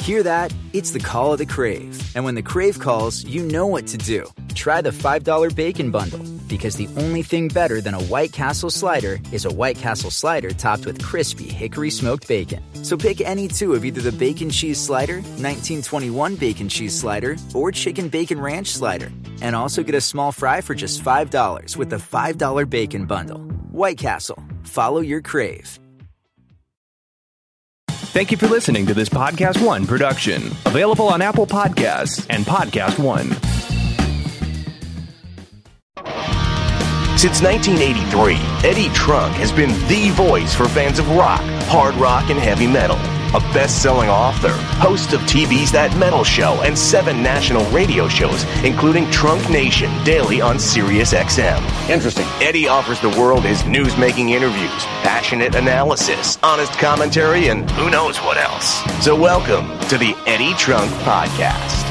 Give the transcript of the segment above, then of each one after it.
Hear that? It's the call of the Crave. And when the Crave calls, you know what to do. Try the $5 Bacon Bundle, because the only thing better than a White Castle slider is a White Castle slider topped with crispy hickory smoked bacon. So pick any two of either the Bacon Cheese Slider, 1921 Bacon Cheese Slider, or Chicken Bacon Ranch Slider. And also get a small fry for just $5 with the $5 Bacon Bundle. White Castle. Follow your Crave. Thank you for listening to this Podcast One production. Available on Apple Podcasts and Podcast One. Since 1983, Eddie Trunk has been the voice for fans of rock, hard rock, and heavy metal. A best-selling author, host of TV's That Metal Show and 7 national radio shows, including Trunk Nation daily on Sirius XM. Interesting. Eddie offers the world his news-making interviews, passionate analysis, honest commentary, and who knows what else. So welcome to the Eddie Trunk Podcast.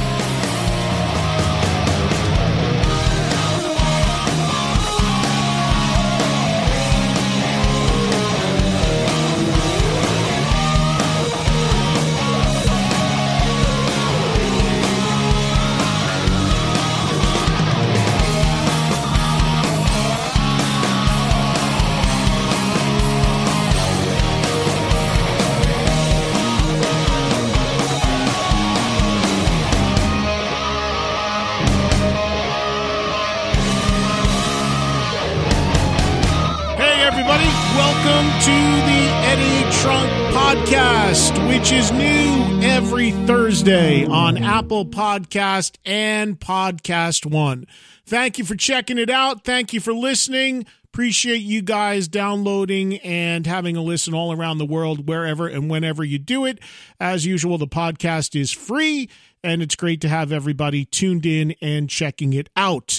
Which is new every Thursday on Apple Podcast and Podcast One. Thank you for checking it out. Thank you for listening. Appreciate you guys downloading and having a listen all around the world, wherever and whenever you do it. As usual, the podcast is free, and it's great to have everybody tuned in and checking it out.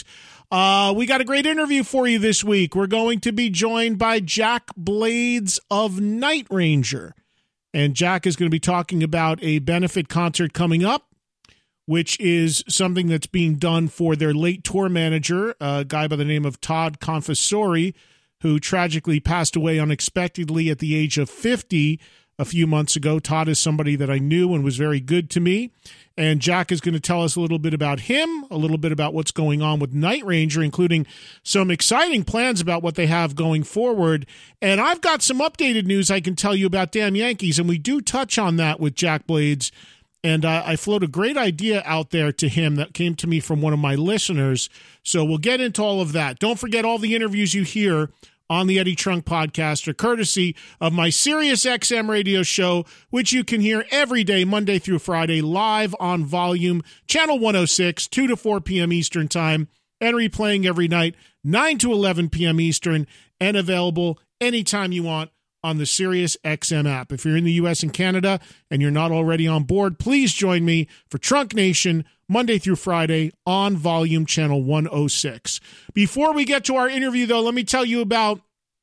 We got a great interview for you this week. We're going to be joined by Jack Blades of Night Ranger. And Jack is going to be talking about a benefit concert coming up, which is something that's being done for their late tour manager, a guy by the name of Todd Confessori, who tragically passed away unexpectedly at the age of 50 a few months ago. Todd is somebody that I knew and was very good to me. And Jack is going to tell us a little bit about him, a little bit about what's going on with Night Ranger, including some exciting plans about what they have going forward. And I've got some updated news I can tell you about Damn Yankees, and we do touch on that with Jack Blades. And I float a great idea out there to him that came to me from one of my listeners. So we'll get into all of that. Don't forget, all the interviews you hear on the Eddie Trunk Podcast are courtesy of my Sirius XM radio show, which you can hear every day, Monday through Friday, live on Volume, Channel 106, 2 to 4 p.m. Eastern Time, and replaying every night, 9 to 11 p.m. Eastern, and available anytime you want on the Sirius XM app. If you're in the U.S. and Canada and you're not already on board, please join me for Trunk Nation, Monday through Friday on Volume Channel 106. Before we get to our interview, though, let me tell you about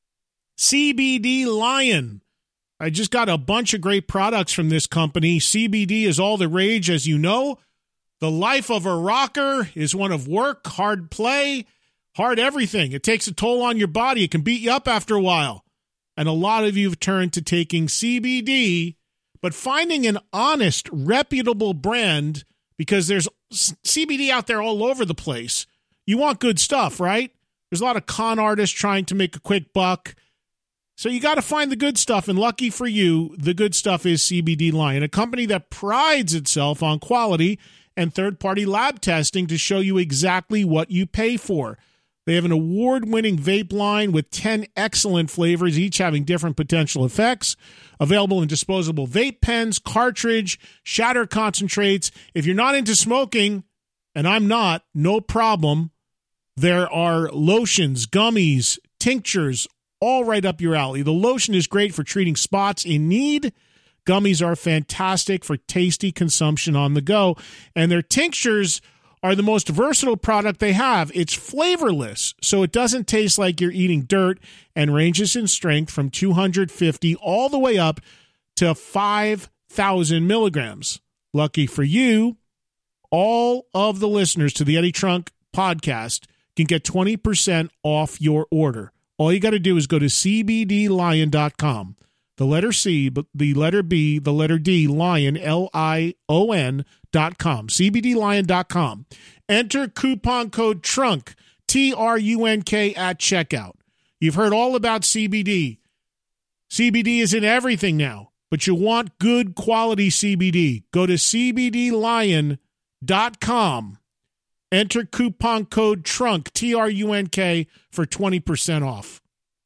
CBD Lion. I just got a bunch of great products from this company. CBD is all the rage, as you know. The life of a rocker is one of work, hard play, hard everything. It takes a toll on your body. It can beat you up after a while. And a lot of you have turned to taking CBD, but finding an honest, reputable brand, because there's CBD out there all over the place. You want good stuff, right? There's a lot of con artists trying to make a quick buck. So you got to find the good stuff, and lucky for you, the good stuff is CBD Lion, a company that prides itself on quality and third-party lab testing to show you exactly what you pay for. They have an award-winning vape line with 10 excellent flavors, each having different potential effects. Available in disposable vape pens, cartridge, shatter concentrates. If you're not into smoking, and I'm not, no problem. There are lotions, gummies, tinctures, all right up your alley. The lotion is great for treating spots in need. Gummies are fantastic for tasty consumption on the go. And their tinctures are the most versatile product they have. It's flavorless, so it doesn't taste like you're eating dirt, and ranges in strength from 250 all the way up to 5,000 milligrams. Lucky for you, all of the listeners to the Eddie Trunk podcast can get 20% off your order. All you got to do is go to cbdlion.com. the letter C, but the letter B, the letter D, Lion, LION.com, CBDlion.com. Enter coupon code TRUNK, TRUNK at checkout. You've heard all about CBD. CBD is in everything now, but you want good quality CBD. Go to CBDlion.com. Enter coupon code TRUNK, TRUNK, for 20% off.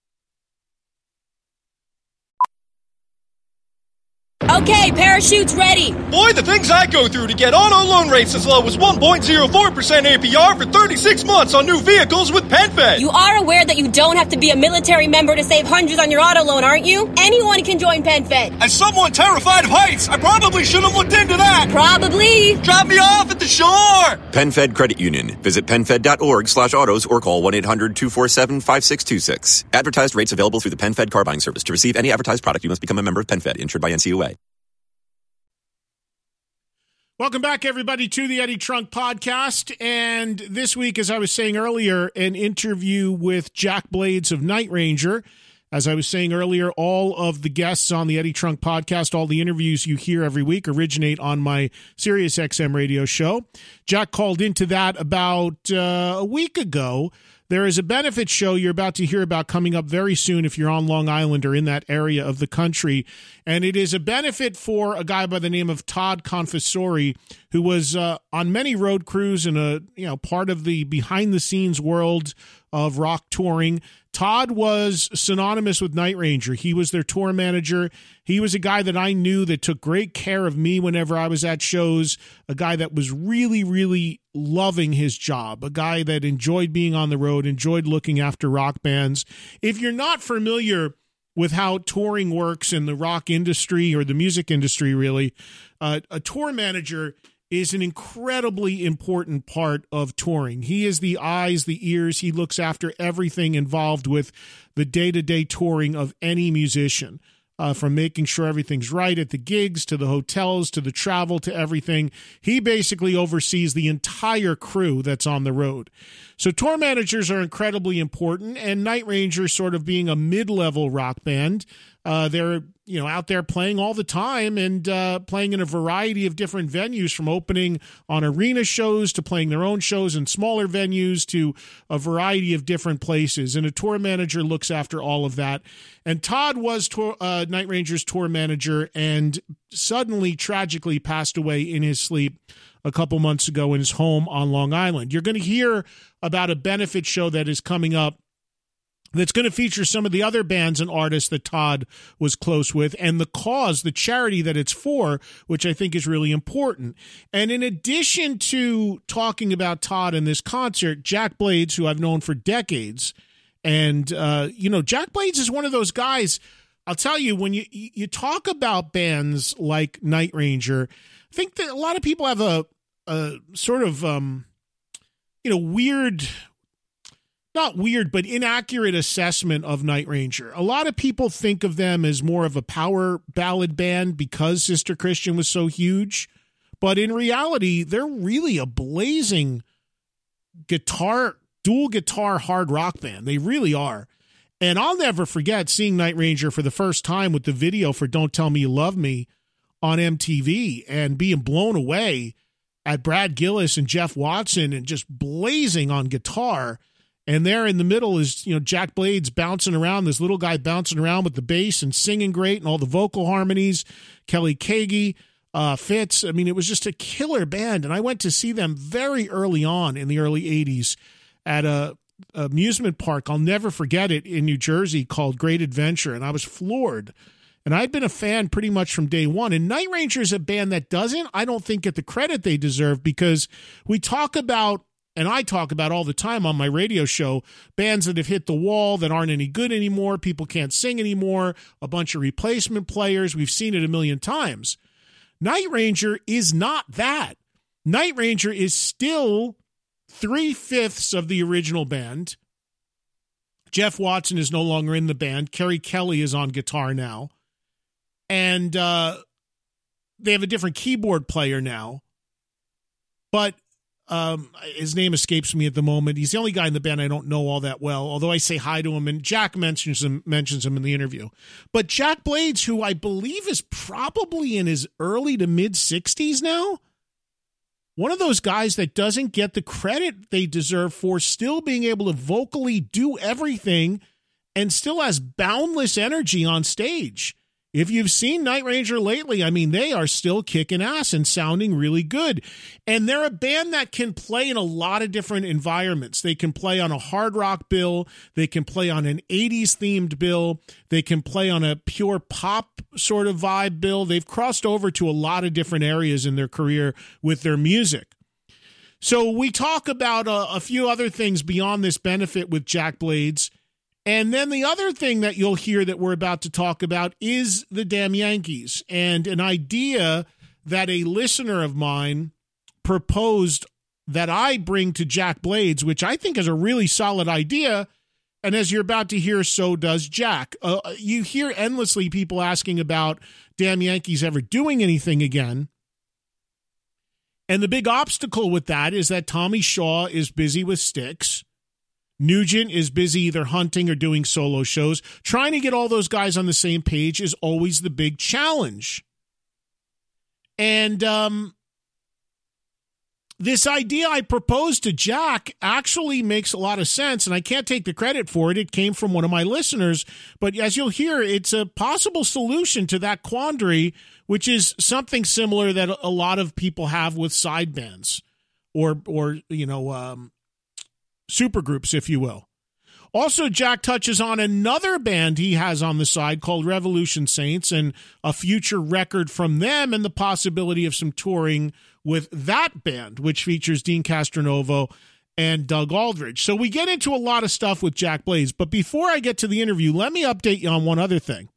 Okay, parachute's ready. Boy, the things I go through to get auto loan rates as low as 1.04% APR for 36 months on new vehicles with PenFed. You are aware that you don't have to be a military member to save hundreds on your auto loan, aren't you? Anyone can join PenFed. As someone terrified of heights, I probably should have looked into that. Probably. Drop me off at the shore. PenFed Credit Union. Visit PenFed.org/autos or call 1-800-247-5626. Advertised rates available through the PenFed car buying service. To receive any advertised product, you must become a member of PenFed, insured by NCUA. Welcome back, everybody, to the Eddie Trunk Podcast. And this week, as I was saying earlier, an interview with Jack Blades of Night Ranger. As I was saying earlier, all of the guests on the Eddie Trunk Podcast, all the interviews you hear every week originate on my SiriusXM radio show. Jack called into that about a week ago. There is a benefit show you're about to hear about coming up very soon if you're on Long Island or in that area of the country. And it is a benefit for a guy by the name of Todd Confessori, who was on many road crews and part of the behind-the-scenes world of rock touring. Todd was synonymous with Night Ranger. He was their tour manager. He was a guy that I knew that took great care of me whenever I was at shows, a guy that was really, really loving his job, a guy that enjoyed being on the road, enjoyed looking after rock bands. If you're not familiar with how touring works in the rock industry or the music industry, really, a tour manager is an incredibly important part of touring. He is the eyes, the ears. He looks after everything involved with the day-to-day touring of any musician, from making sure everything's right at the gigs, to the hotels, to the travel, to everything. He basically oversees the entire crew that's on the road. So tour managers are incredibly important, and Night Ranger, sort of being a mid-level rock band, they're out there playing all the time and playing in a variety of different venues, from opening on arena shows to playing their own shows in smaller venues to a variety of different places. And a tour manager looks after all of that. And Todd was Night Ranger's tour manager and suddenly, tragically passed away in his sleep a couple months ago in his home on Long Island. You're going to hear about a benefit show that is coming up that's going to feature some of the other bands and artists that Todd was close with, and the cause, the charity that it's for, which I think is really important. And in addition to talking about Todd in this concert, Jack Blades, who I've known for decades, and, Jack Blades is one of those guys, I'll tell you, when you talk about bands like Night Ranger, I think that a lot of people have a sort of, weird... not weird, but inaccurate assessment of Night Ranger. A lot of people think of them as more of a power ballad band because Sister Christian was so huge. But in reality, they're really a blazing dual guitar hard rock band. They really are. And I'll never forget seeing Night Ranger for the first time with the video for Don't Tell Me You Love Me on MTV and being blown away at Brad Gillis and Jeff Watson and just blazing on guitar. And there in the middle is, Jack Blades bouncing around, this little guy bouncing around with the bass and singing great and all the vocal harmonies, Kelly Kagi, Fitz. I mean, it was just a killer band. And I went to see them very early on in the early 80s at a amusement park. I'll never forget it, in New Jersey, called Great Adventure. And I was floored. And I'd been a fan pretty much from day one. And Night Ranger is a band that doesn't, I don't think, get the credit they deserve, because we talk about, and I talk about all the time on my radio show, bands that have hit the wall, that aren't any good anymore, people can't sing anymore, a bunch of replacement players. We've seen it a million times. Night Ranger is not that. Night Ranger is still 3/5 of the original band. Jeff Watson is no longer in the band. Kerry Kelly is on guitar now. And they have a different keyboard player now. But his name escapes me at the moment. He's the only guy in the band I don't know all that well, although I say hi to him, and Jack mentions him in the interview. But Jack Blades, who I believe is probably in his early to mid-60s now, one of those guys that doesn't get the credit they deserve for still being able to vocally do everything and still has boundless energy on stage. If you've seen Night Ranger lately, I mean, they are still kicking ass and sounding really good. And they're a band that can play in a lot of different environments. They can play on a hard rock bill. They can play on an 80s themed bill. They can play on a pure pop sort of vibe bill. They've crossed over to a lot of different areas in their career with their music. So we talk about a few other things beyond this benefit with Jack Blades. And then the other thing that you'll hear that we're about to talk about is the damn Yankees, and an idea that a listener of mine proposed that I bring to Jack Blades, which I think is a really solid idea. And as you're about to hear, so does Jack. You hear endlessly people asking about damn Yankees ever doing anything again. And the big obstacle with that is that Tommy Shaw is busy with Styx. Nugent is busy either hunting or doing solo shows. Trying to get all those guys on the same page is always the big challenge. And this idea I proposed to Jack actually makes a lot of sense, and I can't take the credit for it. It came from one of my listeners. But as you'll hear, it's a possible solution to that quandary, which is something similar that a lot of people have with side bands or supergroups, if you will. Also, Jack touches on another band he has on the side called Revolution Saints and a future record from them and the possibility of some touring with that band, which features Dean Castronovo and Doug Aldridge. So we get into a lot of stuff with Jack Blades, but before I get to the interview, let me update you on one other thing.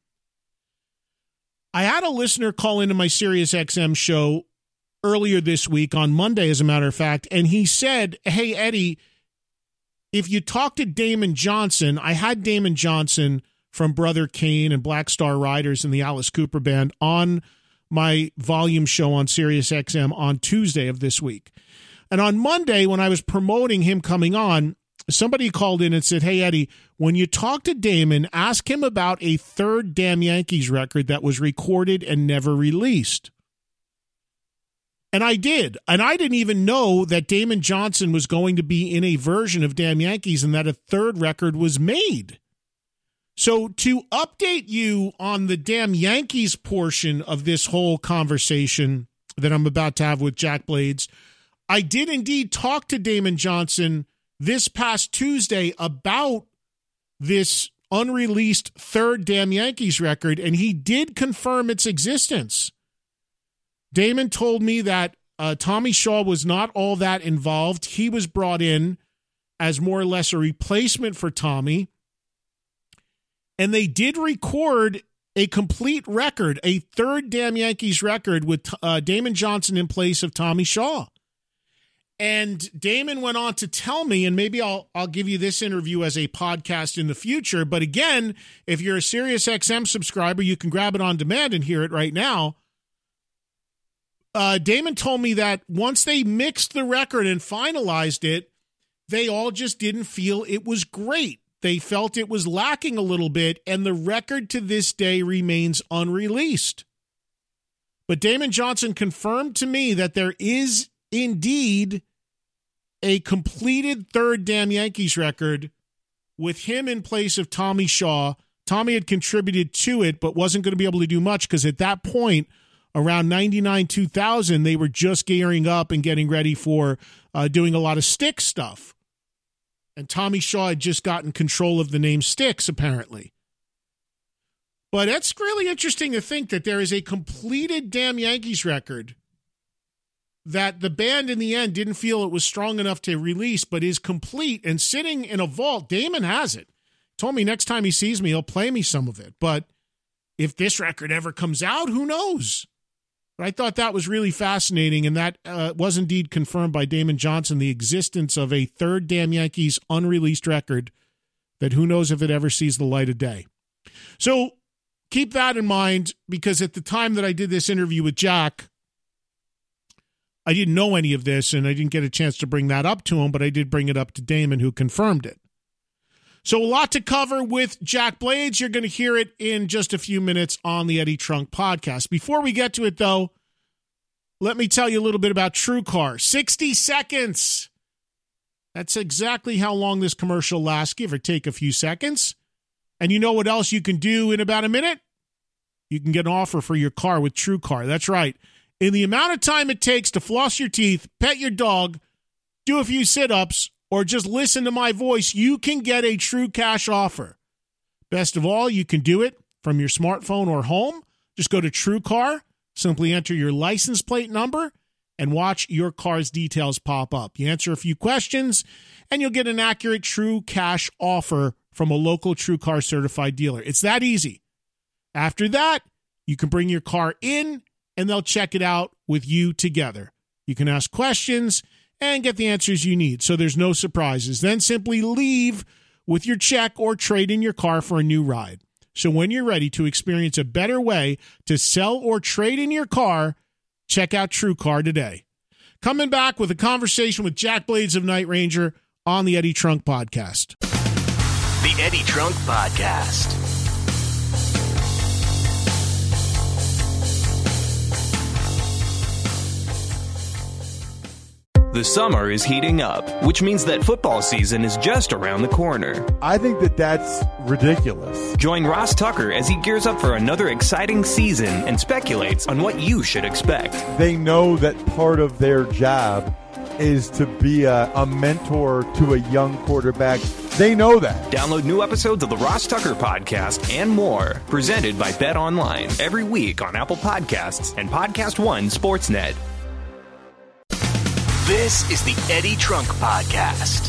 I had a listener call into my SiriusXM show earlier this week, on Monday, as a matter of fact, and he said, "Hey, Eddie, if you talk to Damon Johnson," I had Damon Johnson from Brother Kane and Black Star Riders and the Alice Cooper Band on my volume show on SiriusXM on Tuesday of this week. And on Monday, when I was promoting him coming on, somebody called in and said, "Hey, Eddie, when you talk to Damon, ask him about a third Damn Yankees record that was recorded and never released." And I did. And I didn't even know that Damon Johnson was going to be in a version of Damn Yankees and that a third record was made. So to update you on the Damn Yankees portion of this whole conversation that I'm about to have with Jack Blades, I did indeed talk to Damon Johnson this past Tuesday about this unreleased third Damn Yankees record, and he did confirm its existence. Damon told me that Tommy Shaw was not all that involved. He was brought in as more or less a replacement for Tommy. And they did record a complete record, a third Damn Yankees record with Damon Johnson in place of Tommy Shaw. And Damon went on to tell me, and maybe I'll give you this interview as a podcast in the future, but again, if you're a SiriusXM subscriber, you can grab it on demand and hear it right now. Damon told me that once they mixed the record and finalized it, they all just didn't feel it was great. They felt it was lacking a little bit, and the record to this day remains unreleased. But Damon Johnson confirmed to me that there is indeed a completed third Damn Yankees record with him in place of Tommy Shaw. Tommy had contributed to it, but wasn't going to be able to do much because at that point, around 99, 2000, they were just gearing up and getting ready for doing a lot of Styx stuff. And Tommy Shaw had just gotten control of the name Styx, apparently. But it's really interesting to think that there is a completed Damn Yankees record that the band in the end didn't feel it was strong enough to release, but is complete and sitting in a vault. Damon has it. Told me next time he sees me, he'll play me some of it. But if this record ever comes out, who knows? But I thought that was really fascinating, and that was indeed confirmed by Damon Johnson, the existence of a third Damn Yankees unreleased record that who knows if it ever sees the light of day. So keep that in mind, because at the time that I did this interview with Jack, I didn't know any of this, and I didn't get a chance to bring that up to him, but I did bring it up to Damon, who confirmed it. So a lot to cover with Jack Blades. You're going to hear it in just a few minutes on the Eddie Trunk podcast. Before we get to it, though, let me tell you a little bit about TrueCar. 60 seconds. That's exactly how long this commercial lasts, give or take a few seconds. And you know what else you can do in about a minute? You can get an offer for your car with TrueCar. That's right. In the amount of time it takes to floss your teeth, pet your dog, do a few sit-ups, or just listen to my voice, you can get a true cash offer. Best of all, you can do it from your smartphone or home. Just go to TrueCar, simply enter your license plate number, and watch your car's details pop up. You answer a few questions, and you'll get an accurate true cash offer from a local TrueCar certified dealer. It's that easy. After that, you can bring your car in, and they'll check it out with you together. You can ask questions and get the answers you need, so there's no surprises. Then simply leave with your check or trade in your car for a new ride. So when you're ready to experience a better way to sell or trade in your car, check out TrueCar today. Coming back with a conversation with Jack Blades of Night Ranger on the Eddie Trunk podcast. The Eddie Trunk Podcast. The summer is heating up, which means that football season is just around the corner. I think that's ridiculous. Join Ross Tucker as he gears up for another exciting season and speculates on what you should expect. They know that part of their job is to be a mentor to a young quarterback. They know that. Download new episodes of the Ross Tucker Podcast and more, presented by Bet Online, every week on Apple Podcasts and Podcast One Sportsnet. This is the Eddie Trunk Podcast.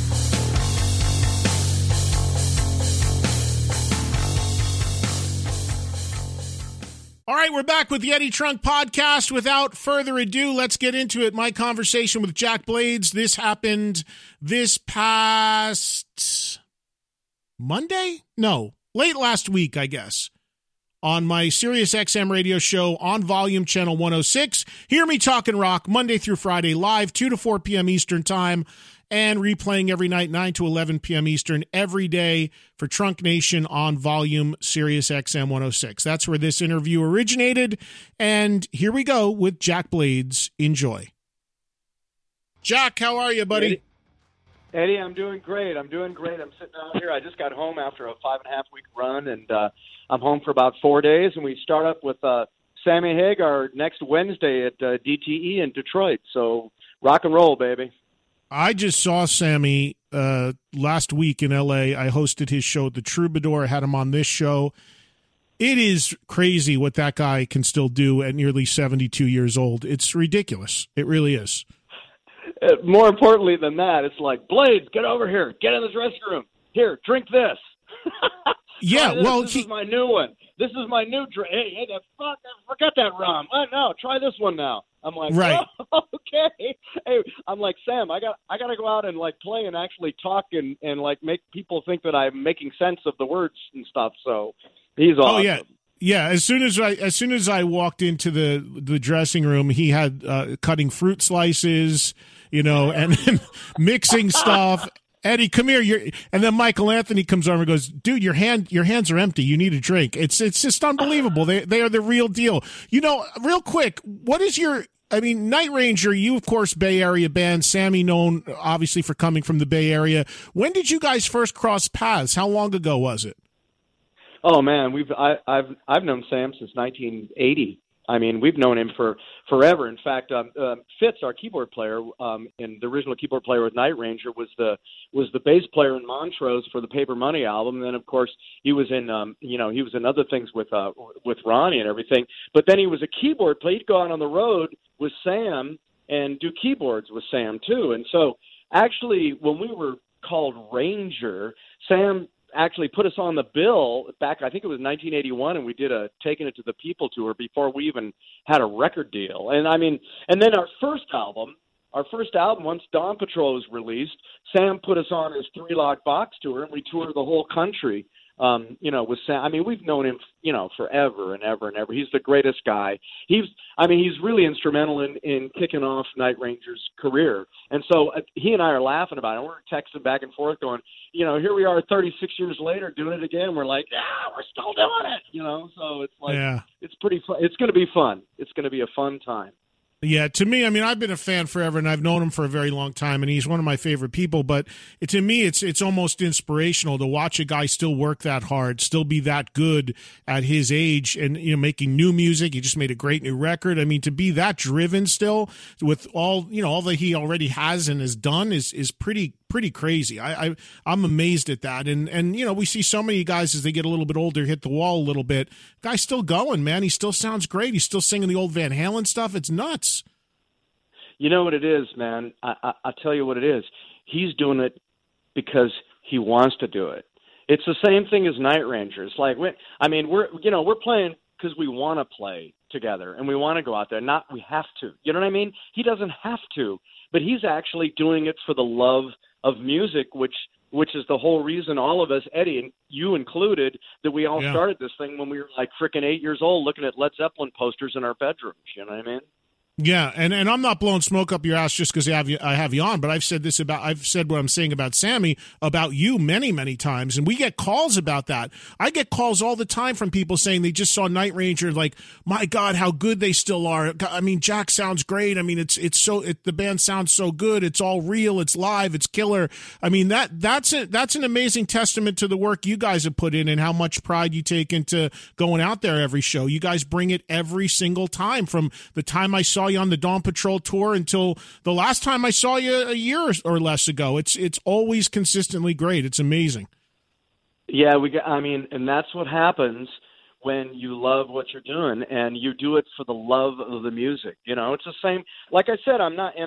All right, we're back with the Eddie Trunk Podcast. Without further ado, let's get into it. My conversation with Jack Blades. This happened this past Monday? No, late last week, I guess, on my Sirius XM radio show on Volume Channel 106. Hear Me Talkin' Rock, Monday through Friday, live 2 to 4 p.m. Eastern Time, and replaying every night, 9 to 11 p.m. Eastern, every day for Trunk Nation on Volume Sirius XM 106. That's where this interview originated, and here we go with Jack Blades. Enjoy. Jack, how are you, buddy? Eddie, I'm doing great. I'm sitting out here. I just got home after a 5.5-week run, and I'm home for about 4 days, and we start up with Sammy Hagar next Wednesday at DTE in Detroit. So rock and roll, baby. I just saw Sammy last week in L.A. I hosted his show at the Troubadour. I had him on this show. It is crazy what that guy can still do at nearly 72 years old. It's ridiculous. It really is. More importantly than that, it's like, Blades, get over here. Get in the dressing room. Here, drink this. Yeah, this is my new one. This is my new drink. Hey, the fuck, forget that rum. No, try this one now. I'm like, right. Oh, okay. Hey, I'm like, Sam, I got to go out and like play and actually talk and like make people think that I'm making sense of the words and stuff. So he's awesome. Oh yeah. Yeah, as soon as I walked into the dressing room, he had cutting fruit slices, and mixing stuff. Eddie, come here. And then Michael Anthony comes over and goes, dude, your hands are empty. You need a drink. It's just unbelievable. They are the real deal. Real quick, what is Night Ranger, you, of course, Bay Area band, Sammy known obviously for coming from the Bay Area. When did you guys first cross paths? How long ago was it? Oh man, I've known Sam since 1980. I mean, we've known him for forever. In fact, Fitz, our keyboard player, and the original keyboard player with Night Ranger, was the bass player in Montrose for the Paper Money album. And then, of course, he was in he was in other things with Ronnie and everything. But then he was a keyboard player. He'd go out on the road with Sam and do keyboards with Sam too. And so, actually, when we were called Ranger, Sam actually put us on the bill back, I think it was 1981, and we did a Taking It to the People tour before we even had a record deal. And then our first album, once Dawn Patrol was released, Sam put us on his 3 Lock Box tour, and we toured the whole country with Sam. I mean, we've known him, forever and ever and ever. He's the greatest guy. He's really instrumental in kicking off Night Ranger's career. And so he and I are laughing about it. We're texting back and forth going, here we are 36 years later doing it again. We're like, yeah, we're still doing it, so it's like, It's pretty fun. It's going to be fun. It's going to be a fun time. Yeah, to me, I mean, I've been a fan forever, and I've known him for a very long time, and he's one of my favorite people. But to me, it's almost inspirational to watch a guy still work that hard, still be that good at his age, and making new music. He just made a great new record. I mean, to be that driven still with all that he already has and has done is pretty crazy. I'm amazed at that. And we see so many guys as they get a little bit older hit the wall a little bit. Guy's still going, man. He still sounds great. He's still singing the old Van Halen stuff. It's nuts. You know what it is, man? I'll tell you what it is. He's doing it because he wants to do it. It's the same thing as Night Rangers. Like, we're playing because we want to play together and we want to go out there. Not we have to. You know what I mean? He doesn't have to, but he's actually doing it for the love of music, which is the whole reason all of us, Eddie, and you included, that we all started this thing when we were like freaking 8 years old looking at Led Zeppelin posters in our bedrooms. You know what I mean? Yeah, and I'm not blowing smoke up your ass just because I have you on, but I've said what I'm saying about Sammy, about you many, many times, and we get calls about that. I get calls all the time from people saying they just saw Night Ranger, like, my God, how good they still are. I mean, Jack sounds great. I mean, the band sounds so good. It's all real. It's live. It's killer. I mean, that's an amazing testament to the work you guys have put in and how much pride you take into going out there every show. You guys bring it every single time, from the time I saw you on the Dawn Patrol tour until the last time I saw you a year or less ago. It's always consistently great. It's amazing. Yeah, and that's what happens when you love what you're doing and you do it for the love of the music. It's the same. Like I said,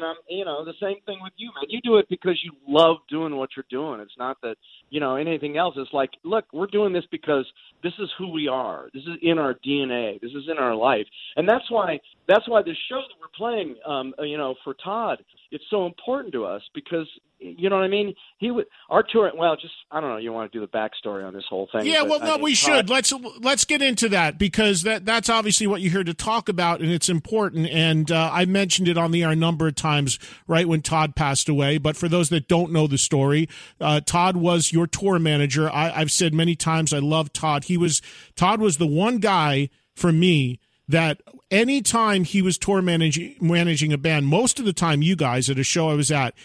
the same thing with you, man. You do it because you love doing what you're doing. It's not that, anything else. It's like, look, we're doing this because this is who we are. This is in our DNA. This is in our life. And that's why this show that we're playing, for Todd, it's so important to us because, you know what I mean? Our tour. Well, I don't know. You want to do the backstory on this whole thing? Yeah, we should. Let's get into that because that's obviously what you're here to talk about, and it's important. And I mentioned it on the air a number of times, right when Todd passed away. But for those that don't know the story, Todd was your tour manager. I've said many times I love Todd. Todd was the one guy for me that anytime he was tour managing a band, most of the time you guys at a show I was at,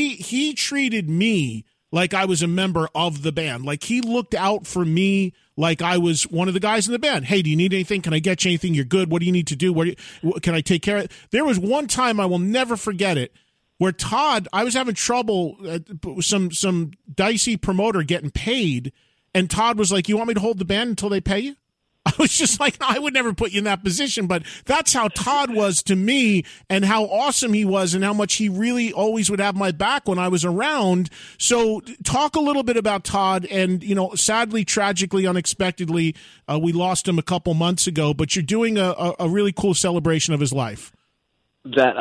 he treated me like I was a member of the band. Like he looked out for me like I was one of the guys in the band. Hey, do you need anything? Can I get you anything? You're good. What do you need to do? Can I take care of it? There was one time, I will never forget it, where Todd, I was having trouble, some dicey promoter getting paid, and Todd was like, you want me to hold the band until they pay you? I was just like, no, I would never put you in that position, but that's how Todd was to me and how awesome he was and how much he really always would have my back when I was around. So talk a little bit about Todd and, sadly, tragically, unexpectedly, we lost him a couple months ago, but you're doing a really cool celebration of his life. That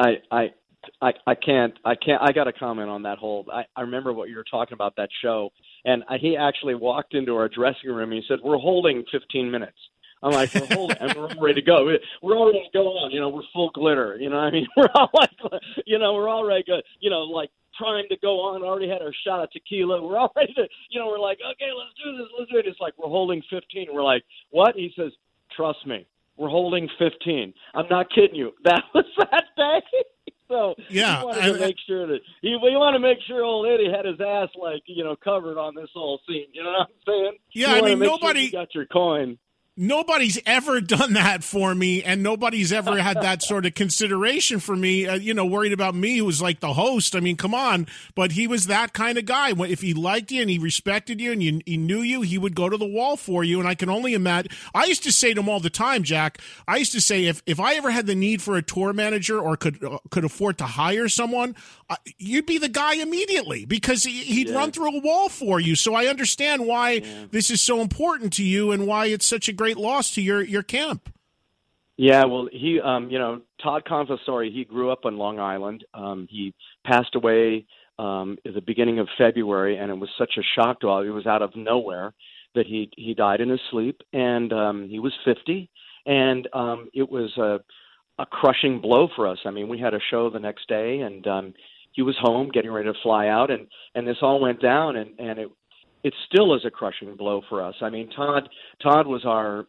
I can't, I got to comment on that whole, I remember what you were talking about, that show. And he actually walked into our dressing room and he said, we're holding 15 minutes. I'm like, we're holding, and we're all ready to go. We're all ready to go on. We're full glitter. I mean, we're all like, we're all ready to, like primed to go on. Already had our shot of tequila. We're all ready to, we're like, okay, let's do this. Let's do it. It's like, we're holding 15. We're like, what? He says, trust me, we're holding 15. I'm not kidding you. That was that day. So yeah, we wanted to make sure that we want to make sure old Eddie had his ass covered on this whole scene. You know what I'm saying? Yeah, I mean, nobody sure you got your coin. Nobody's ever done that for me, and nobody's ever had that sort of consideration for me, worried about me who was like the host. I mean, come on. But he was that kind of guy. If he liked you and he respected you and he knew you, he would go to the wall for you. And I can only imagine. I used to say to him all the time, Jack, I used to say if I ever had the need for a tour manager or could afford to hire someone, you'd be the guy immediately because he'd run through a wall for you. So I understand why this is so important to you and why it's such a great loss to your camp. Yeah, well, he, Todd Confessori, he grew up on Long Island. He passed away at the beginning of February, and it was such a shock to all. He was out of nowhere. that he died in his sleep, and he was 50, and it was a crushing blow for us. I mean, we had a show the next day, and he was home getting ready to fly out, and this all went down, and it still is a crushing blow for us. I mean, Todd was our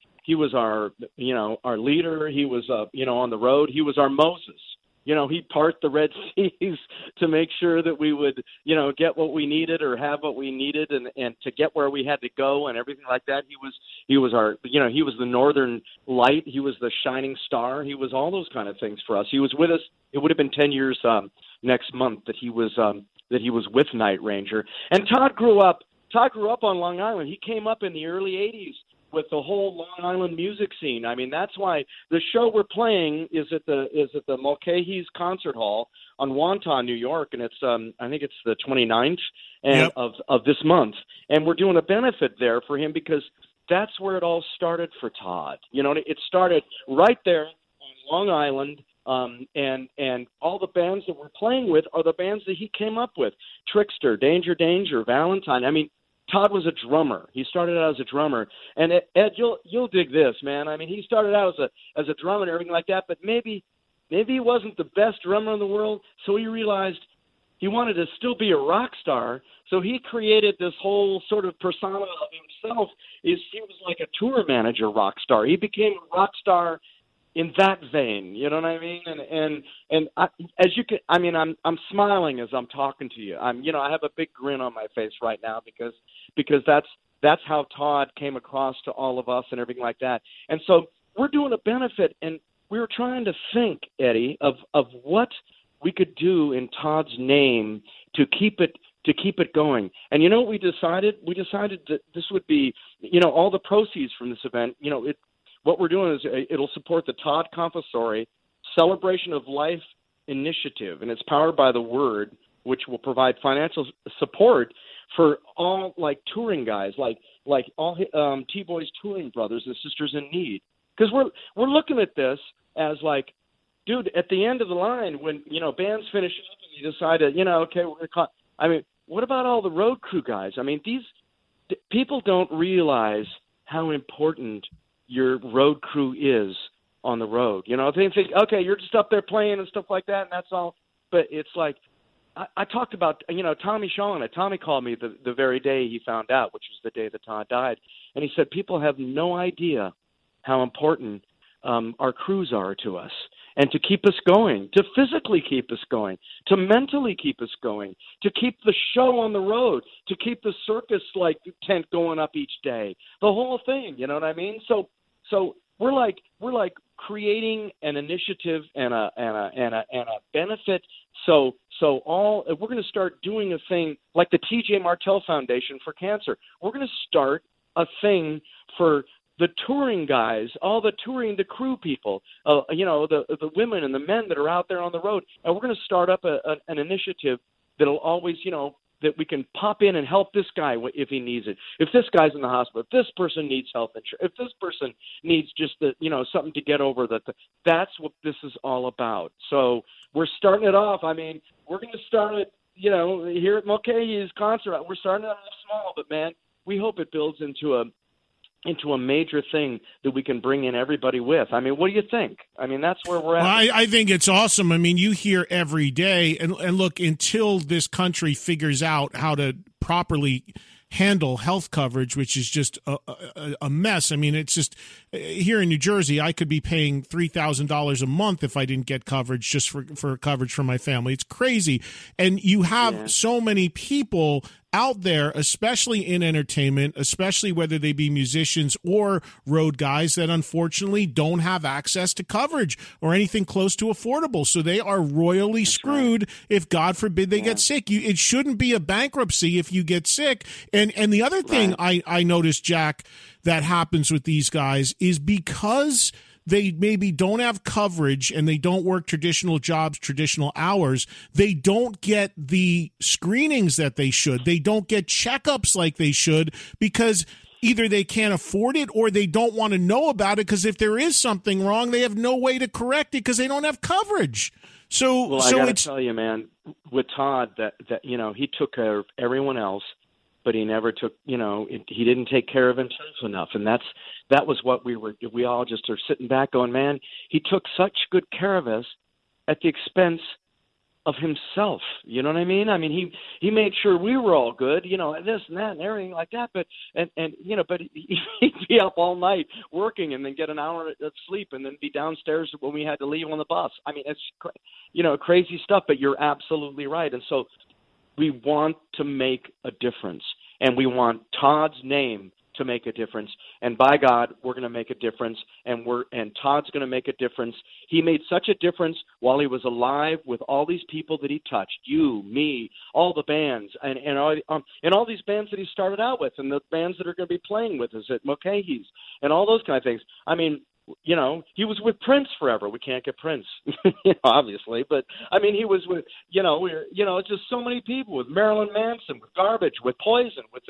our leader. He was on the road. He was our Moses. He parted the Red Seas to make sure that we would, get what we needed or have what we needed and to get where we had to go and everything like that. He was our, he was the northern light. He was the shining star. He was all those kind of things for us. He was with us. It would have been 10 years next month that he was with Night Ranger. And Todd grew up on Long Island. He came up in the early 80s with the whole Long Island music scene. I mean, that's why the show we're playing is at the Mulcahy's Concert Hall on Wantagh, New York, and it's I think it's the 29th of this month, and we're doing a benefit there for him because that's where it all started for Todd. It started right there on Long Island. And all the bands that we're playing with are the bands that he came up with: Trickster, Danger, Valentine. I mean, Todd was a drummer. He started out as a drummer. And Ed, you'll dig this, man. I mean, he started out as a drummer and everything like that, but maybe he wasn't the best drummer in the world, so he realized he wanted to still be a rock star. So he created this whole sort of persona of himself. He was like a tour manager rock star. He became a rock star in that vein, you know what I mean? And as you can, I mean, I'm smiling as I'm talking to you. I have a big grin on my face right now because that's how Todd came across to all of us and everything like that. And so we're doing a benefit, and we were trying to think, Eddie, of what we could do in Todd's name to keep it going. And you know what we decided? We decided that this would be, all the proceeds from this event, what we're doing is it'll support the Todd Confessori Celebration of Life Initiative, and it's powered by the Word, which will provide financial support for all touring guys, like all T-Boy's touring brothers and sisters in need. Because we're looking at this as dude, at the end of the line when bands finish up and you decide to okay, we're gonna call. I mean, what about all the road crew guys? I mean, these people don't realize how important your road crew is on the road. They think, okay, you're just up there playing and stuff like that, and that's all. But it's I talked about, Tommy Shaw. Tommy called me the very day he found out, which was the day that Todd died. And he said, people have no idea how important our crews are to us. And to keep us going, to physically keep us going, to mentally keep us going, to keep the show on the road, to keep the circus tent going up each day, the whole thing. You know what I mean? So we're creating an initiative and a benefit. So we're going to start doing a thing like the T.J. Martell Foundation for Cancer. We're going to start a thing for the touring guys, all the the crew people, the women and the men that are out there on the road. And we're going to start up an initiative that'll always, that we can pop in and help this guy if he needs it. If this guy's in the hospital, if this person needs health insurance, if this person needs just something to get over that's what this is all about. So we're starting it off. I mean, we're going to start it, here at Mulcahy's concert. We're starting it off small, but man, we hope it builds into a major thing that we can bring in everybody with. I mean, what do you think? I mean, that's where we're at. Well, I think it's awesome. I mean, you hear every day, and look, until this country figures out how to properly handle health coverage, which is just a mess. I mean, it's just here in New Jersey, I could be paying $3,000 a month if I didn't get coverage just for coverage for my family. It's crazy. And you have so many people out there, especially in entertainment, especially whether they be musicians or road guys, that unfortunately don't have access to coverage or anything close to affordable. So they are royally screwed if, God forbid, they get sick. It shouldn't be a bankruptcy if you get sick. And the other thing I noticed, Jack, that happens with these guys is because they maybe don't have coverage and they don't work traditional jobs, traditional hours, they don't get the screenings that they should. They don't get checkups like they should because either they can't afford it or they don't want to know about it because if there is something wrong, they have no way to correct it because they don't have coverage. I got to tell you, man, with Todd, that he took care of everyone else. but he never took, he didn't take care of himself enough. And that was what we all just are sitting back going, man, he took such good care of us at the expense of himself. You know what I mean? I mean, he made sure we were all good, and this and that and everything like that. But, but he'd be up all night working and then get an hour of sleep and then be downstairs when we had to leave on the bus. I mean, it's, crazy stuff, but you're absolutely right. And so we want to make a difference, and we want Todd's name to make a difference. And by God, we're going to make a difference, and Todd's going to make a difference. He made such a difference while he was alive with all these people that he touched, you, me, all the bands, and all these bands that he started out with, and the bands that are going to be playing with us at Mulcahy's, and all those kind of things. I mean, he was with Prince forever. We can't get Prince, obviously, but I mean, he was with, just so many people, with Marilyn Manson, with Garbage, with Poison, with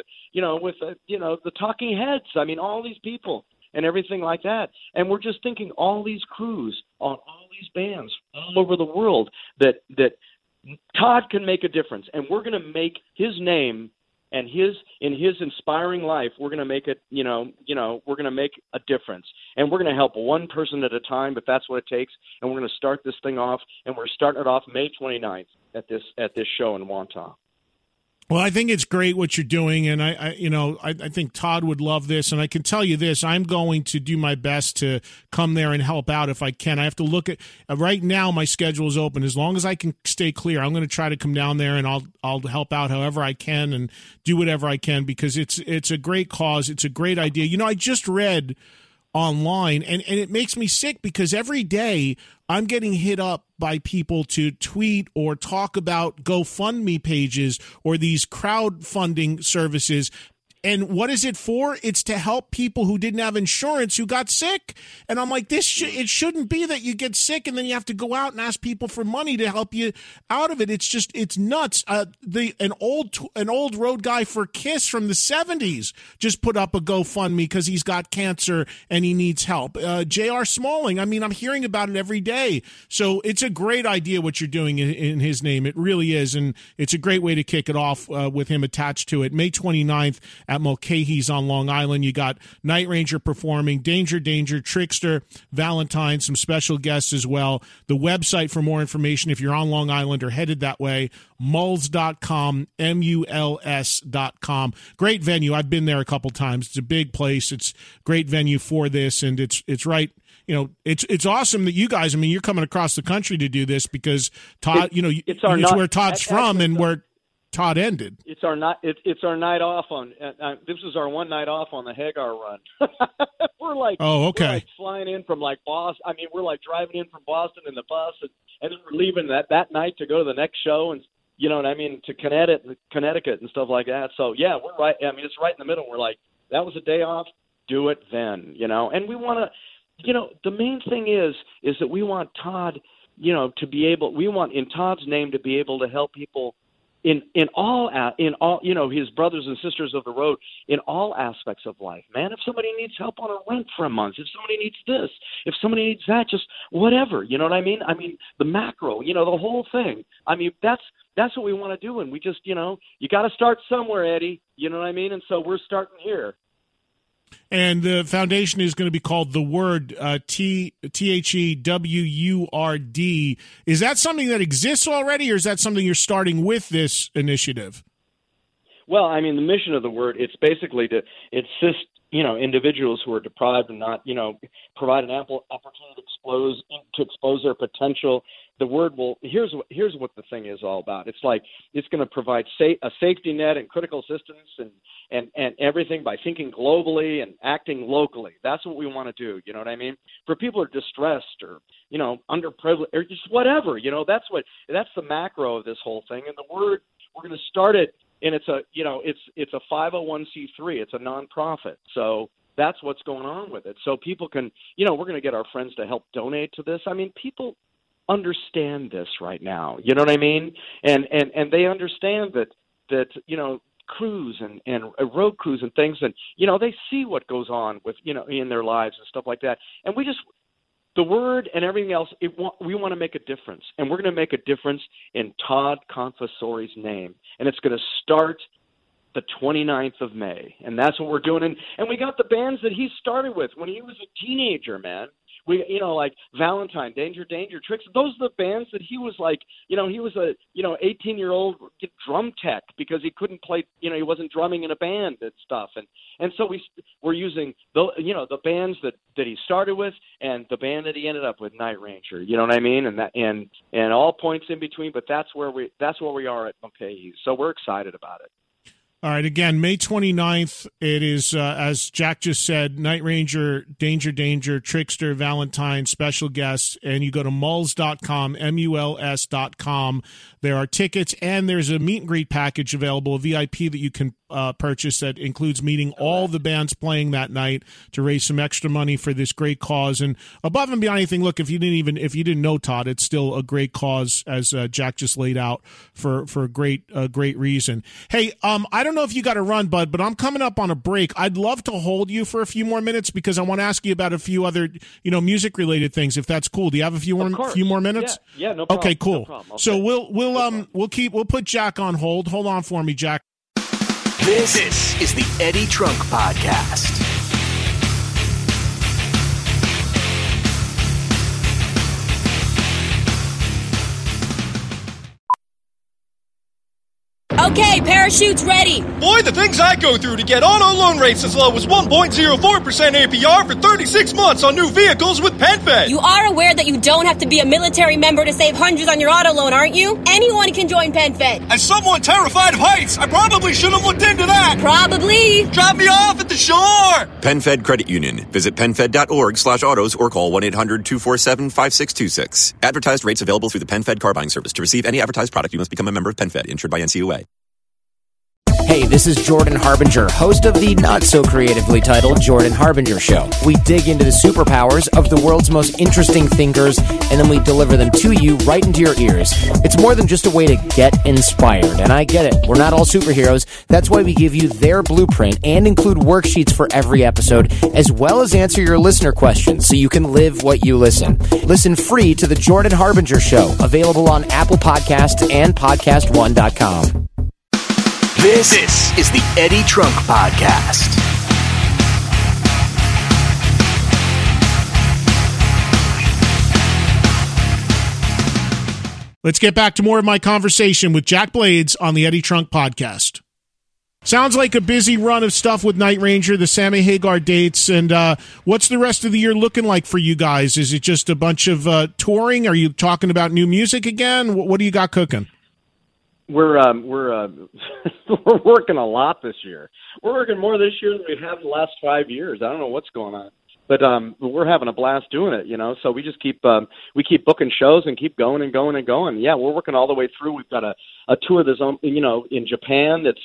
the Talking Heads. I mean, all these people and everything like that. And we're just thinking all these crews on all these bands all over the world that Todd can make a difference, and we're going to make his name. And in his inspiring life, we're going to make it, we're going to make a difference. And we're going to help one person at a time, but that's what it takes. And we're going to start this thing off, and we're starting it off May 29th at this show in Wantagh. Well, I think it's great what you're doing, and I think Todd would love this. And I can tell you this: I'm going to do my best to come there and help out if I can. I have to look at right now. My schedule is open. As long as I can stay clear, I'm going to try to come down there, and I'll help out however I can and do whatever I can, because it's a great cause. It's a great idea. I just read online, and it makes me sick, because every day I'm getting hit up by people to tweet or talk about GoFundMe pages or these crowdfunding services. And what is it for? It's to help people who didn't have insurance who got sick. And I'm like, it shouldn't be that you get sick and then you have to go out and ask people for money to help you out of it. It's nuts. An old road guy for KISS from the 70s just put up a GoFundMe because he's got cancer and he needs help. J.R. Smalling, I mean, I'm hearing about it every day. So it's a great idea what you're doing in his name. It really is. And it's a great way to kick it off with him attached to it. May 29th. At Mulcahy's on Long Island. You got Night Ranger performing, Danger, Trickster, Valentine, some special guests as well. The website for more information, if you're on Long Island or headed that way, Muls.com, MULS.com. Great venue. I've been there a couple times. It's a big place. It's a great venue for this, and it's right. It's awesome that you guys, I mean, you're coming across the country to do this, because Todd, it's where Todd's from and where Todd ended. It's our night. It's our night off on. This is our one night off on the Hagar run. We're like, we're like flying in from like Boston. I mean, we're like driving in from Boston in the bus, and then we're leaving that night to go to the next show, and you know what I mean, to Connecticut and stuff like that. So yeah, we're right. I mean, it's right in the middle. We're like, that was a day off. Do it then, and we want to. The main thing is that we want Todd, to be able. We want in Todd's name to be able to help people. In all, his brothers and sisters of the road, in all aspects of life, man. If somebody needs help on a rent for a month, if somebody needs this, if somebody needs that, just whatever, you know what I mean? I mean, the macro, the whole thing. I mean, that's what we want to do, and we just, you got to start somewhere, Eddie. You know what I mean? And so we're starting here. And the foundation is going to be called The Word, THEWURD. Is that something that exists already, or is that something you're starting with this initiative? Well, I mean, the mission of The Word, it's basically to assist, individuals who are deprived and not, provide an ample opportunity to expose their potential. The Word will. Here's what the thing is all about. It's like it's going to provide a safety net and critical assistance and everything by thinking globally and acting locally. That's what we want to do. You know what I mean? For people who are distressed or underprivileged or just whatever. That's the macro of this whole thing. And The Word, we're going to start it, and it's a 501c3. It's a nonprofit. So that's what's going on with it. So people can, we're going to get our friends to help donate to this. I mean, people understand this right now. You know what I mean? And they understand that crews and road crews and things, and they see what goes on with in their lives and stuff like that. And we just The Word and everything else. We want to make a difference, and we're going to make a difference in Todd Confessori's name, and it's going to start the 29th of May, and that's what we're doing. And we got the bands that he started with when he was a teenager, man. We, like Valentine, Danger, Tricks. Those are the bands that he was like, he was a, 18-year-old drum tech because he couldn't play, he wasn't drumming in a band and stuff. And so we're using the bands that he started with and the band that he ended up with, Night Ranger. You know what I mean? And all points in between. But that's where we are at Mulcahy. So we're excited about it. All right, again, May 29th, it is, as Jack just said, Night Ranger, Danger, Trickster, Valentine, special guests, and you go to muls.com, muls.com. There are tickets, and there's a meet and greet package available, a VIP that you can purchase that includes meeting all the bands playing that night to raise some extra money for this great cause. And above and beyond anything, look, if you didn't know Todd, it's still a great cause, as Jack just laid out, for a great reason. Hey, I don't know if you got to run, bud, but I'm coming up on a break. I'd love to hold you for a few more minutes because I want to ask you about a few other, music related things, if that's cool. Do you have a few more minutes? Yeah, no problem. Okay, cool. No problem. Okay. So we'll put Jack on hold. Hold on for me, Jack. This is the Eddie Trunk Podcast. Okay, parachutes ready. Boy, the things I go through to get auto loan rates as low as 1.04% APR for 36 months on new vehicles with PenFed. You are aware that you don't have to be a military member to save hundreds on your auto loan, aren't you? Anyone can join PenFed. As someone terrified of heights, I probably should have looked into that. Probably. Drop me off at the shore. PenFed Credit Union. Visit PenFed.org/autos or call 1-800-247-5626. Advertised rates available through the PenFed car buying service. To receive any advertised product, you must become a member of PenFed, insured by NCUA. Hey, this is Jordan Harbinger, host of the not-so-creatively titled Jordan Harbinger Show. We dig into the superpowers of the world's most interesting thinkers, and then we deliver them to you right into your ears. It's more than just a way to get inspired, and I get it. We're not all superheroes. That's why we give you their blueprint and include worksheets for every episode, as well as answer your listener questions so you can live what you listen. Listen free to the Jordan Harbinger Show, available on Apple Podcasts and PodcastOne.com. This is the Eddie Trunk Podcast. Let's get back to more of my conversation with Jack Blades on the Eddie Trunk Podcast. Sounds like a busy run of stuff with Night Ranger, the Sammy Hagar dates, and what's the rest of the year looking like for you guys? Is it just a bunch of touring? Are you talking about new music again? What do you got cooking? We're we're working a lot this year. We're working more this year than we have the last 5 years. I don't know what's going on, but we're having a blast doing it. So we just keep booking shows and keep going and going and going. Yeah, we're working all the way through. We've got a tour that's in Japan that's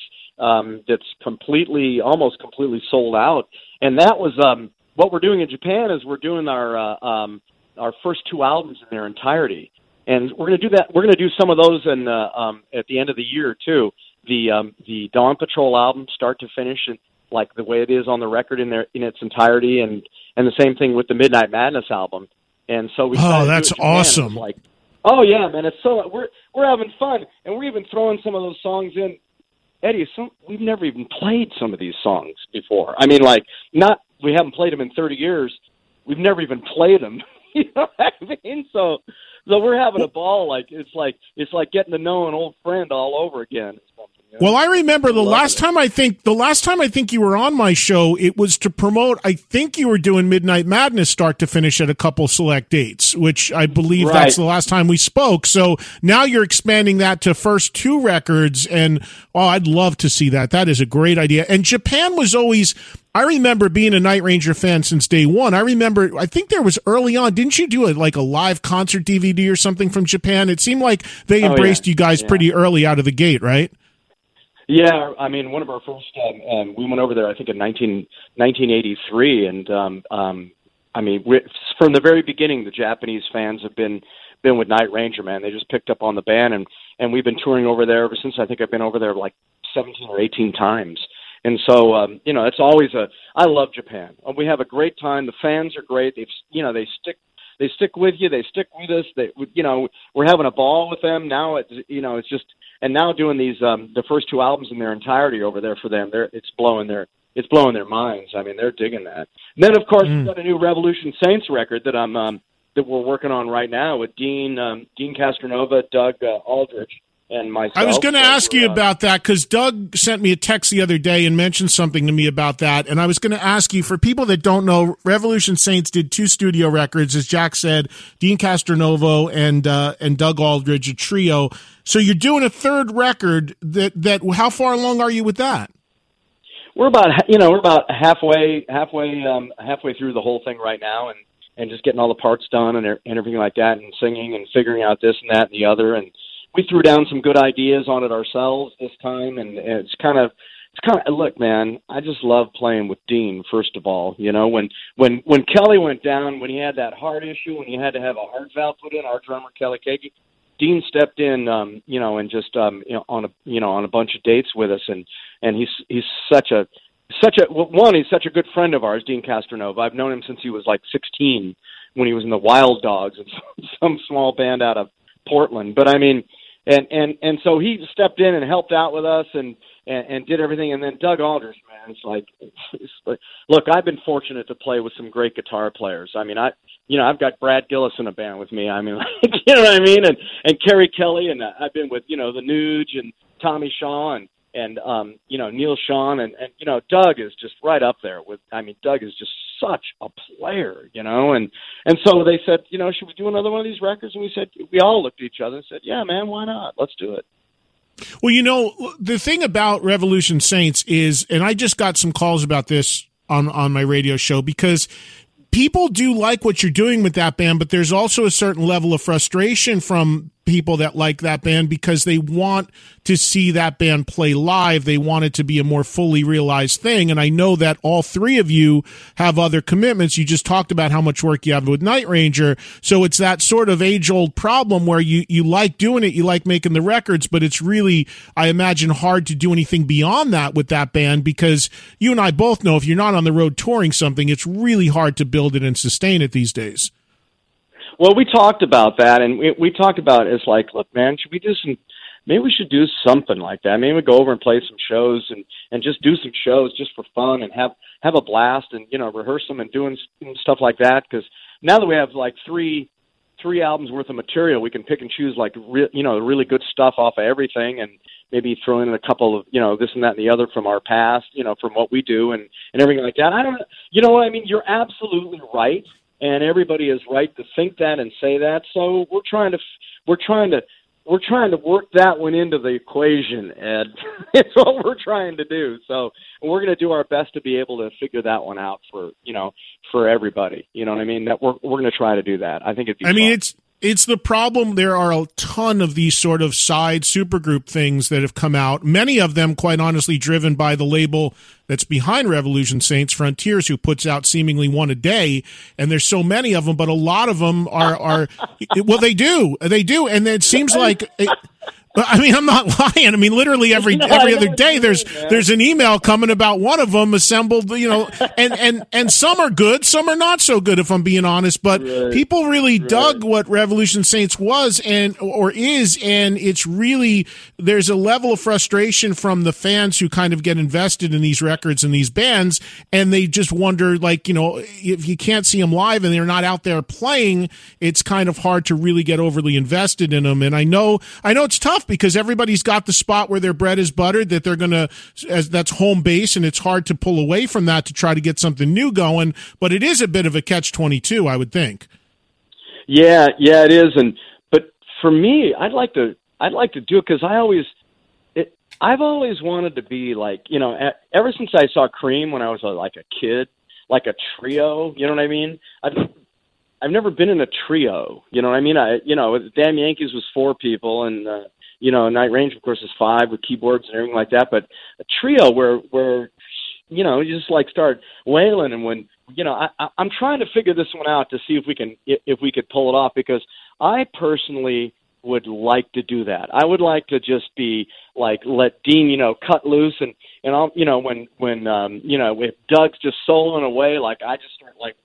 almost completely sold out. And that was what we're doing in Japan is we're doing our first two albums in their entirety. And we're going to do that. We're going to do some of those at the end of the year too. The Dawn Patrol album, start to finish, and like the way it is on the record in its entirety, and the same thing with the Midnight Madness album. And so we. Oh, that's awesome! Like, oh yeah, man, it's so we're having fun, and we're even throwing some of those songs in. Eddie, we've never even played some of these songs before. I mean, we haven't played them in 30 years. We've never even played them. You know what I mean? So we're having a ball. It's like getting to know an old friend all over again. Well, I remember the last time I think you were on my show, it was to promote, I think you were doing Midnight Madness start to finish at a couple select dates, which I believe that's the last time we spoke. So now you're expanding that to first two records, and I'd love to see that. That is a great idea. And Japan was always, I remember being a Night Ranger fan since day one. I think there was early on, didn't you do a live concert DVD or something from Japan? It seemed like they embraced you guys pretty early out of the gate, right? Yeah, I mean, one of our first, we went over there, I think, in 1983, and I mean, from the very beginning, the Japanese fans have been with Night Ranger, man. They just picked up on the band, and we've been touring over there ever since. I think I've been over there like 17 or 18 times, and so it's always I love Japan. We have a great time. The fans are great. They stick with you. They stick with us. We're having a ball with them now. It's just, and now doing these the first 2 albums in their entirety over there for them. It's blowing their minds. I mean, they're digging that. And then of course we've got a new Revolution Saints record that that we're working on right now with Dean Castronova, Doug Aldrich, and myself. I was going to ask you about that because Doug sent me a text the other day and mentioned something to me about that. And I was going to ask you, for people that don't know, Revolution Saints did 2 studio records, as Jack said, Dean Castronovo and Doug Aldrich, a trio. So you're doing a 3rd record. That how far along are you with that? We're about halfway through the whole thing right now, and just getting all the parts done and everything like that, and singing and figuring out this and that and the other. And we threw down some good ideas on it ourselves this time, and it's kind of look, man, I just love playing with Dean. First of all, when Kelly went down, when he had that heart issue, when he had to have a heart valve put in, our drummer Kelly Keagy, Dean stepped in, and just on a bunch of dates with us, and he's such a he's such a good friend of ours, Dean Castronova. I've known him since he was like 16 when he was in the Wild Dogs, some small band out of Portland. But I mean, and so he stepped in and helped out with us and did everything. And then Doug Aldrich, man, it's like, look, I've been fortunate to play with some great guitar players. I mean, I've got Brad Gillis in a band with me. I mean, you know what I mean? And Kerry Kelly, and I've been with, the Nuge and Tommy Shaw and Neil Sean, and Doug is just right up there Doug is just such a player, and so they said, should we do another one of these records? And we all looked at each other and said, yeah, man, why not? Let's do it. Well, the thing about Revolution Saints is, and I just got some calls about this on my radio show, because people do like what you're doing with that band, but there's also a certain level of frustration from people that like that band because they want to see that band play live. They want it to be a more fully realized thing. And I know that all 3 of you have other commitments. You just talked about how much work you have with Night Ranger. So it's that sort of age-old problem where you like doing it, you like making the records, but it's really, I imagine, hard to do anything beyond that with that band, because you and I both know if you're not on the road touring something, it's really hard to build it and sustain it these days. Well, we talked about that, and we talked about it's like, look, man, maybe we should do something like that. Maybe we go over and play some shows and just do some shows just for fun and have a blast and, rehearse them and doing stuff like that. Because now that we have like three albums worth of material, we can pick and choose like, really good stuff off of everything, and maybe throw in a couple of, this and that and the other from our past, from what we do and everything like that. I don't, what I mean? You're absolutely right. And everybody is right to think that and say that. So we're trying to work that one into the equation, Ed. It's what we're trying to do. So we're going to do our best to be able to figure that one out for everybody. You know what I mean? That we're going to try to do that. I think it'd be fun. It's the problem. There are a ton of these sort of side supergroup things that have come out. Many of them, quite honestly, driven by the label that's behind Revolution Saints, Frontiers, who puts out seemingly one a day. And there's so many of them, but a lot of them are well, they do. And it seems like I mean, I'm not lying. I mean, literally every other day there's an email coming about one of them assembled, and some are good, some are not so good, if I'm being honest, but people really dug what Revolution Saints was or is, and it's really, there's a level of frustration from the fans who kind of get invested in these records and these bands, and they just wonder, if you can't see them live and they're not out there playing, it's kind of hard to really get overly invested in them. And I know it's tough because everybody's got the spot where their bread is buttered, that they're going to, that's home base, and it's hard to pull away from that to try to get something new going. But it is a bit of a catch-22, I would think. Yeah, it is. But for me, I'd like to do it because I've always wanted to be like, ever since I saw Cream when I was like a kid, like a trio, you know what I mean? I've never been in a trio, you know what I mean? Damn Yankees was 4 people, and Night Range, of course, is 5 with keyboards and everything like that. But a trio where you just like start wailing, and when I'm trying to figure this one out to see if we could pull it off, because I personally would like to do that. I would like to just be like, let Dean, cut loose, and I'll, when if Doug's just soloing away, like I just start like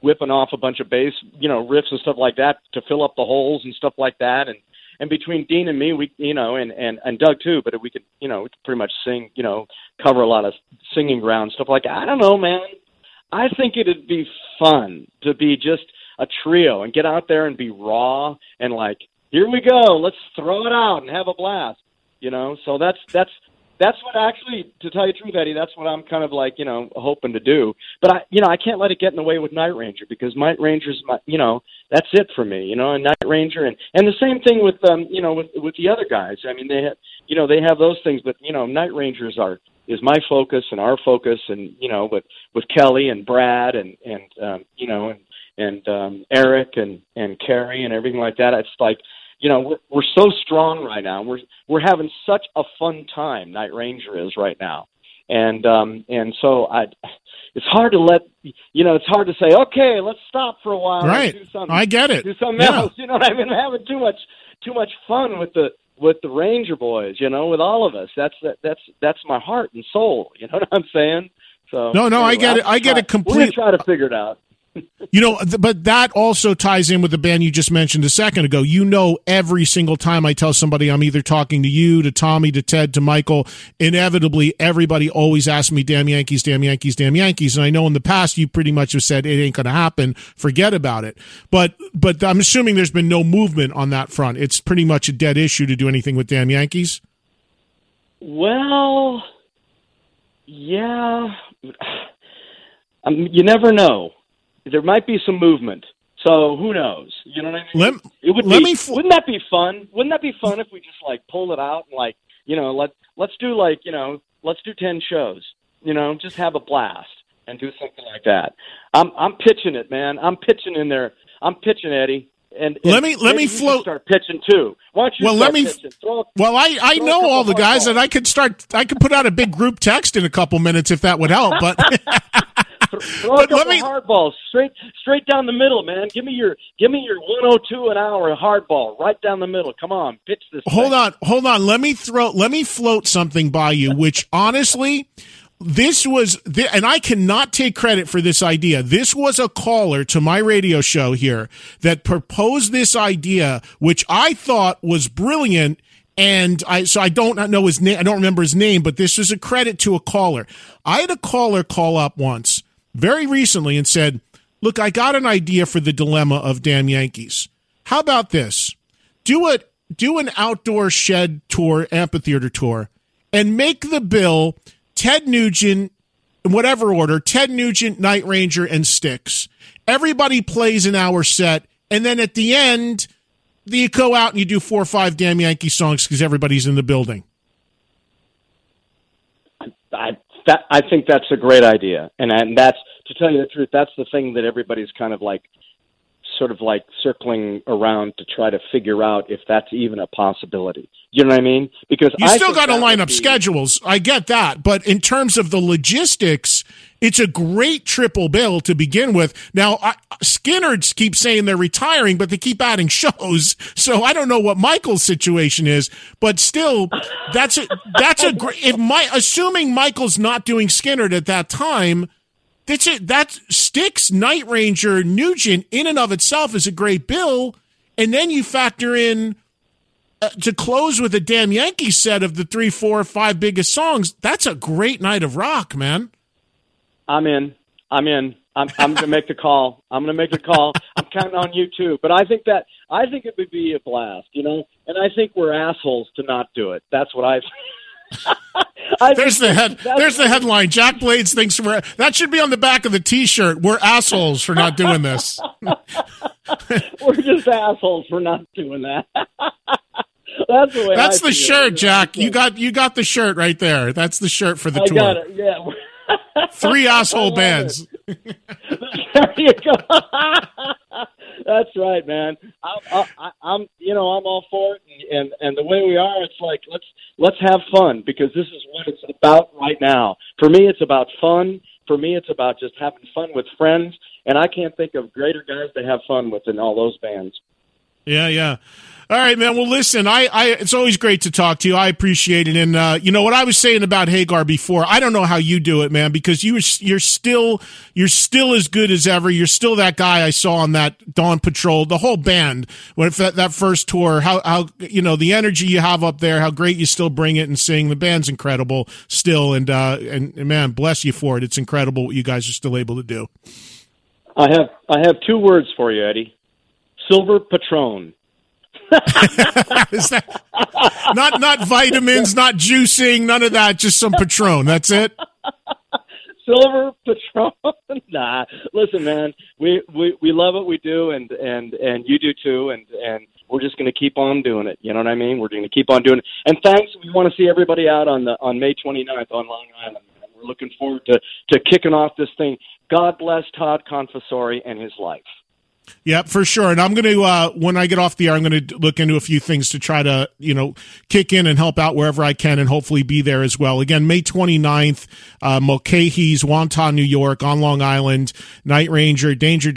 whipping off a bunch of bass, riffs and stuff like that to fill up the holes and stuff like that. And between Dean and me, we, and Doug too, but we could pretty much sing, cover a lot of singing ground, stuff like that. I don't know, man. I think it'd be fun to be just a trio and get out there and be raw and like, here we go, let's throw it out and have a blast, So that's what actually, to tell you the truth, Eddie, that's what I'm kind of like, hoping to do. But I can't let it get in the way with Night Ranger, because Night Ranger's that's it for me, and Night Ranger and the same thing with with the other guys. I mean, they have those things, but Night Rangers is my focus and our focus, and with Kelly and Brad and Eric and Carrie and everything like that. It's like, we're so strong right now. We're having such a fun time. Night Ranger is right now, and so it's hard to it's hard to say, okay, let's stop for a while. Right. And do something, I get it. Do something else. You know what I mean? I'm having too much fun with the Ranger boys. With all of us. That's my heart and soul. You know what I'm saying? So no, anyway, I get it. I get it completely. We're gonna try to figure it out. But that also ties in with the band you just mentioned a second ago. Every single time I tell somebody I'm either talking to you, to Tommy, to Ted, to Michael, inevitably everybody always asks me, damn Yankees, damn Yankees, damn Yankees. And I know in the past you pretty much have said it ain't going to happen. Forget about it. But I'm assuming there's been no movement on that front. It's pretty much a dead issue to do anything with damn Yankees. Well, yeah. You never know. There might be some movement, so who knows? You know what I mean? Wouldn't that be fun? Wouldn't that be fun if we just like pulled it out and like let's do 10 shows, just have a blast and do something like that. I'm pitching it, man. I'm pitching in there. I'm pitching, Eddie. And let me float. Start pitching too. Why don't you pitching? I know all the guys, and I could put out a big group text in a couple minutes if that would help, but. Throw a couple hard balls straight down the middle, man. Give me your 102 an hour hard ball right down the middle. Come on, pitch this. Hold on. Let me float something by you, which honestly, and I cannot take credit for this idea. This was a caller to my radio show here that proposed this idea, which I thought was brilliant. And I don't know his name. I don't remember his name, but this was a credit to a caller. I had a caller call up once, very recently, and said, look, I got an idea for the dilemma of damn Yankees. How about this? Do an outdoor shed tour, amphitheater tour, and make the bill Ted Nugent, in whatever order, Ted Nugent, Night Ranger, and Styx. Everybody plays an hour set, and then at the end, you go out and you do 4 or 5 damn Yankee songs because everybody's in the building. I think that's a great idea, and that's, to tell you the truth, that's the thing that everybody's kind of like, sort of like circling around to try to figure out if that's even a possibility. You know what I mean? Because you still got to line up schedules. I get that, but in terms of the logistics, it's a great triple bill to begin with. Now, Skinner keeps saying they're retiring, but they keep adding shows. So I don't know what Michael's situation is, but still, that's a great. Assuming Michael's not doing Skinner at that time, that's it. That Styx, Night Ranger, Nugent in and of itself is a great bill, and then you factor in to close with a damn Yankee set of the 3, 4, 5 biggest songs. That's a great night of rock, man. I'm in. I'm going to make the call. I'm counting on you too. But I think it would be a blast, and I think we're assholes to not do it. That's what I think. There's the headline. Jack Blades thinks that should be on the back of the T-shirt. We're assholes for not doing this. We're just assholes for not doing that. That's the shirt, Jack. You got the shirt right there. That's the shirt for the tour. I got it. Yeah. 3 asshole bands. There you go. That's right, man. I'm all for it, and the way we are, it's like let's have fun, because this is what it's about right now. For me, it's about fun. For me, it's about just having fun with friends, and I can't think of greater guys to have fun with than all those bands. Yeah. All right, man. Well, listen, it's always great to talk to you. I appreciate it. And, you know, what I was saying about Hagar before, I don't know how you do it, man, because you're still as good as ever. You're still that guy I saw on that Dawn Patrol, the whole band, when that first tour, how, you know, the energy you have up there, how great you still bring it and sing. The band's incredible still. And man, bless you for it. It's incredible what you guys are still able to do. I have 2 words for you, Eddie. Silver Patron. Is that not vitamins, not juicing, none of that, just some Patron. That's it. Silver Patron. Nah, listen, man, we love what we do, and you do too, and we're just going to keep on doing it. You know what I mean? We're going to keep on doing it. And thanks. We want to see everybody out on May 29th on Long Island. And we're looking forward to kicking off this thing. God bless Todd Confessori and his life. Yeah, for sure. And I'm going to, when I get off the air, I'm going to look into a few things to try to, you know, kick in and help out wherever I can and hopefully be there as well. Again, May 29th, Mulcahy's, Wonton, New York, on Long Island, Night Ranger, Danger,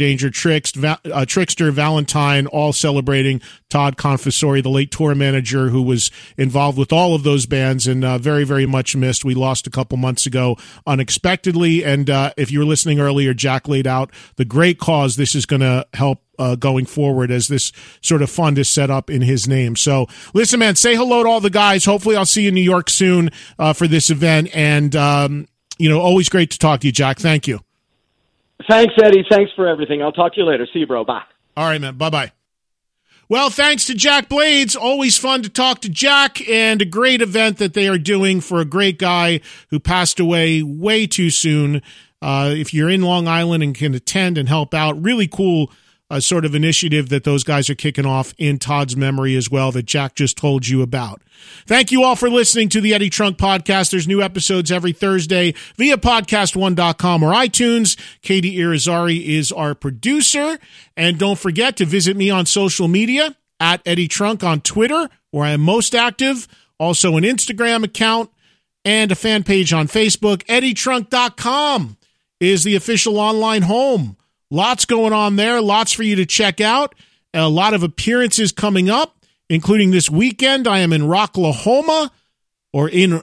Trickster, Valentine, all celebrating Todd Confessori, the late tour manager who was involved with all of those bands and very, very much missed. We lost a couple months ago unexpectedly. And if you were listening earlier, Jack laid out the great cause this is going to help going forward as this sort of fund is set up in his name. So listen, man, say hello to all the guys. Hopefully I'll see you in New York soon for this event. And, you know, always great to talk to you, Jack. Thank you. Thanks, Eddie. Thanks for everything. I'll talk to you later. See you, bro. Bye. All right, man. Bye-bye. Well, thanks to Jack Blades. Always fun to talk to Jack, and a great event that they are doing for a great guy who passed away way too soon. If you're in Long Island and can attend and help out, really cool sort of initiative that those guys are kicking off in Todd's memory as well that Jack just told you about. Thank you all for listening to the Eddie Trunk Podcast. There's new episodes every Thursday via podcast1.com or iTunes. Katie Irizarry is our producer. And don't forget to visit me on social media at Eddie Trunk on Twitter, where I am most active. Also an Instagram account and a fan page on Facebook. EddieTrunk.com is the official online home. Lots going on there, lots for you to check out. A lot of appearances coming up, including this weekend. I am in Rocklahoma, or in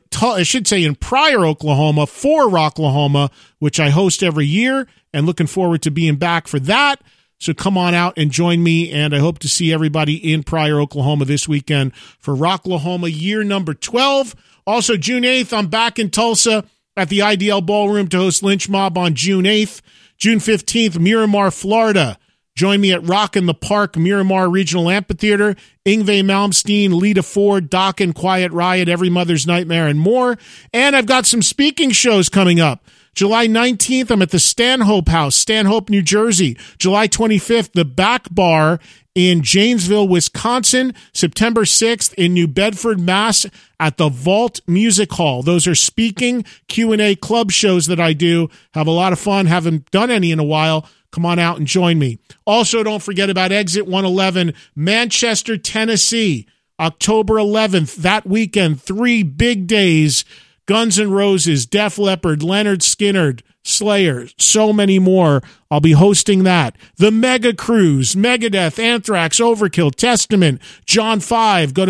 Pryor, Oklahoma, for Rocklahoma, which I host every year, and looking forward to being back for that. So come on out and join me, and I hope to see everybody in Pryor, Oklahoma this weekend for Rocklahoma year number 12. Also, June 8th, I'm back in Tulsa at the IDL Ballroom to host Lynch Mob on June 8th. June 15th, Miramar, Florida. Join me at Rock in the Park, Miramar Regional Amphitheater. Yngwie Malmsteen, Lita Ford, Doc and Quiet Riot, Every Mother's Nightmare, and more. And I've got some speaking shows coming up. July 19th, I'm at the Stanhope House, Stanhope, New Jersey. July 25th, the Back Bar in Janesville, Wisconsin. September 6th in New Bedford, Mass. at the Vault Music Hall. Those are speaking Q&A club shows that I do. Have a lot of fun. Haven't done any in a while. Come on out and join me. Also, don't forget about Exit 111, Manchester, Tennessee, October 11th. That weekend, 3 big days. Guns N' Roses, Def Leppard, Leonard Skinner, Slayer, so many more. I'll be hosting that. The Mega Cruise, Megadeth, Anthrax, Overkill, Testament, John 5. Go to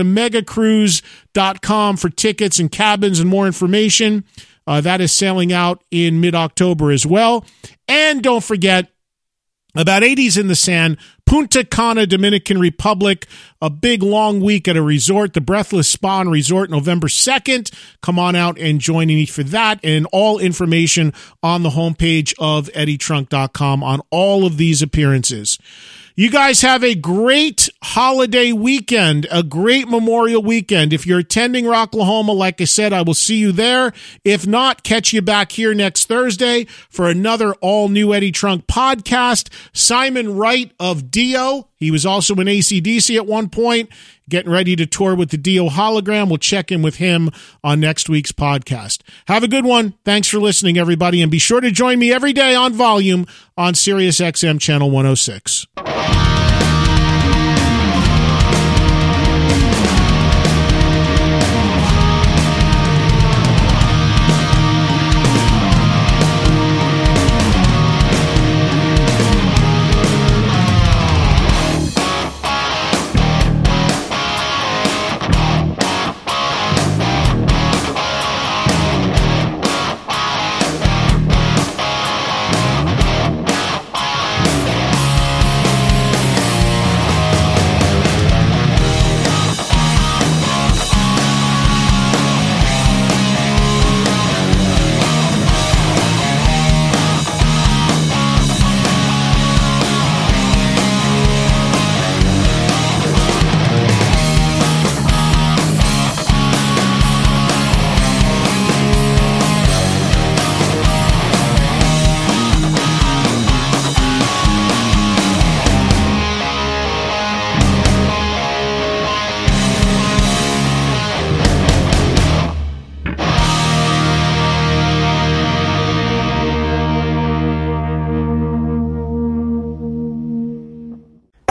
megacruise.com for tickets and cabins and more information. That is selling out in mid-October as well. And don't forget about 80s in the Sand, Punta Cana, Dominican Republic, a big long week at a resort, the Breathless Spa and Resort, November 2nd. Come on out and join me for that. And all information on the homepage of eddietrunk.com on all of these appearances. You guys have a great holiday weekend, a great Memorial weekend. If you're attending Rocklahoma, like I said, I will see you there. If not, catch you back here next Thursday for another all-new Eddie Trunk podcast. Simon Wright of Dio, he was also in AC/DC at one point, getting ready to tour with the Dio hologram. We'll check in with him on next week's podcast. Have a good one. Thanks for listening, everybody, and be sure to join me every day on Volume on Sirius XM Channel 106.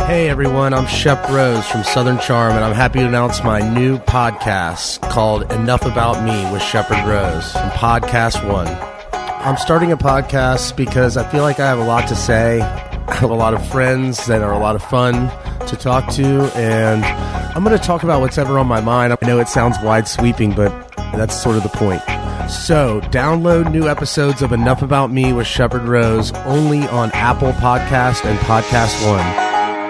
Hey everyone, I'm Shep Rose from Southern Charm, and I'm happy to announce my new podcast called Enough About Me with Shepard Rose from Podcast One. I'm starting a podcast because I feel like I have a lot to say. I have a lot of friends that are a lot of fun to talk to, and I'm going to talk about what's ever on my mind. I know it sounds wide sweeping, but that's sort of the point. So, download new episodes of Enough About Me with Shepard Rose only on Apple Podcast and Podcast One.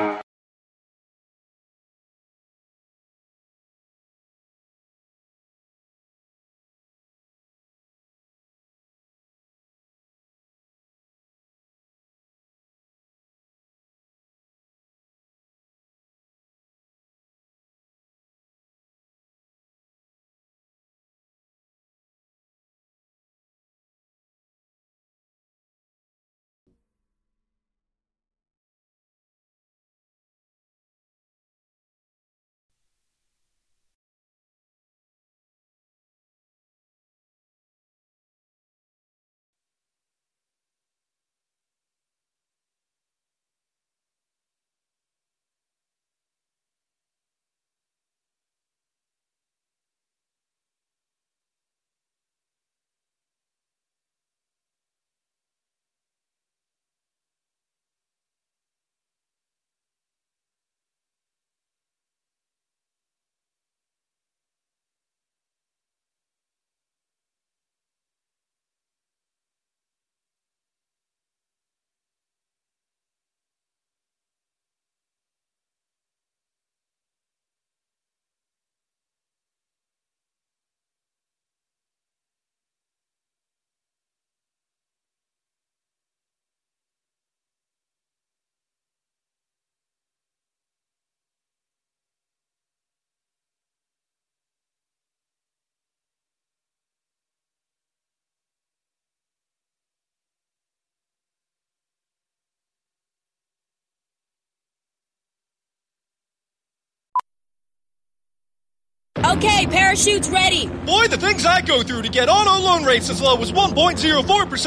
Okay, parachutes ready. Boy, the things I go through to get auto loan rates as low as 1.04%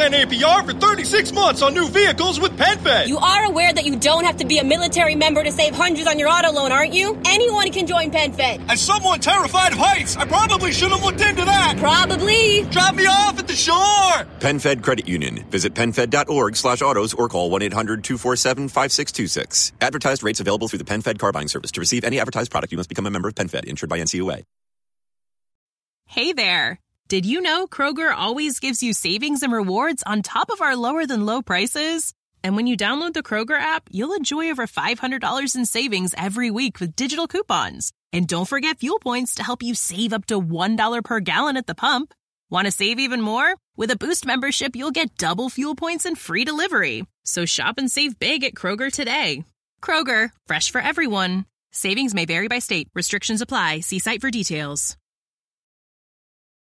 APR for 36 months on new vehicles with PenFed. You are aware that you don't have to be a military member to save hundreds on your auto loan, aren't you? Anyone can join PenFed. As someone terrified of heights, I probably should have looked into that. Probably. Drop me off at the shore. PenFed Credit Union. Visit PenFed.org/autos or call 1-800-247-5626. Advertised rates available through the PenFed car buying service. To receive any advertised product, you must become a member of PenFed, insured by NCUA. Hey there. Did you know Kroger always gives you savings and rewards on top of our lower-than-low prices? And when you download the Kroger app, you'll enjoy over $500 in savings every week with digital coupons. And don't forget fuel points to help you save up to $1 per gallon at the pump. Want to save even more? With a Boost membership, you'll get double fuel points and free delivery. So shop and save big at Kroger today. Kroger, fresh for everyone. Savings may vary by state. Restrictions apply. See site for details.